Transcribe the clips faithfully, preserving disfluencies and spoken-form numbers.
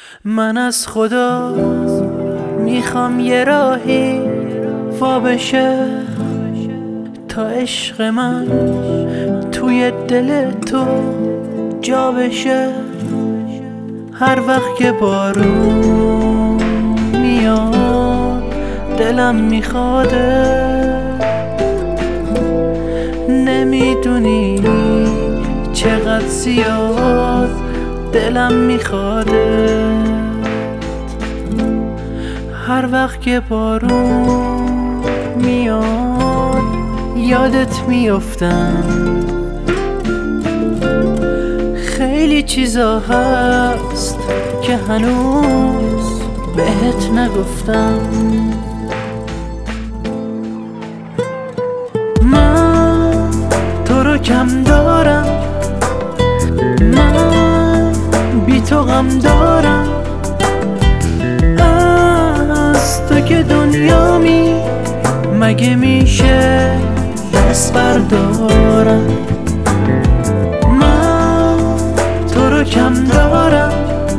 من از خدا میخوام یه راهی وا بشه تا عشق من توی دل تو جا بشه. هر وقت که بارون میاد دلم میخواده، نمیدونی چقدر زیاد دلم میخواده. هر وقت که بارون میاد یادت میافتم، خیلی چیزا هست که هنوز بهت نگفتم. من تو رو کم دارم، من بی تو غم دارم، از تو که دنیامی مگه میشه دست بردارم. من تو رو کم دارم،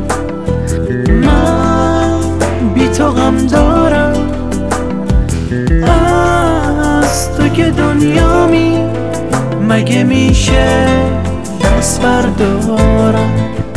من بی تو غم دارم، از تو که دنیامی مگه میشه دست بردارم.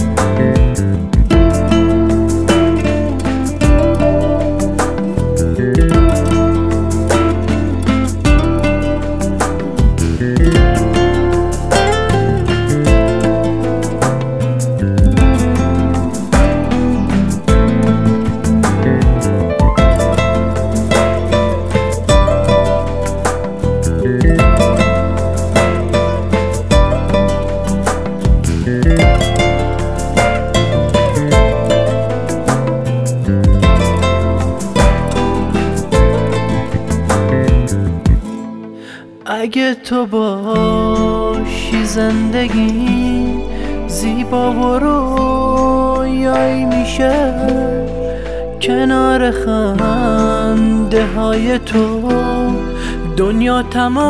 اگه تو باشی زندگی زیبا و رویایی میشه، کنار خنده های تو دنیا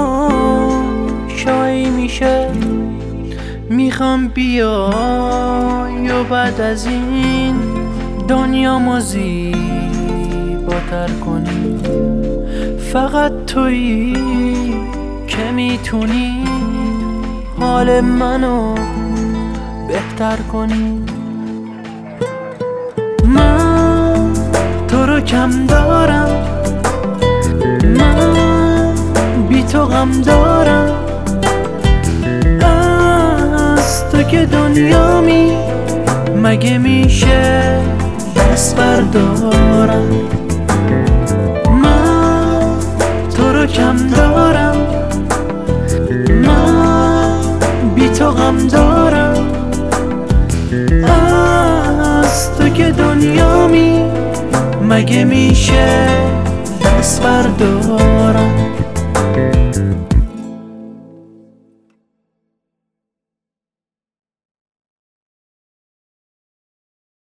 تماشایی میشه. میخوام بیای و بعد از این دنیا ما زیباتر کنی، فقط تویی که میتونی حال منو بهتر کنی. من تو رو کم دارم، من بی تو غم دارم، از تو که دنیامی مگه میشه دست بردارم. من تو رو کم دارم، من بی تو غم دارم، از تو که دنیامی مگه میشه دست بردارم.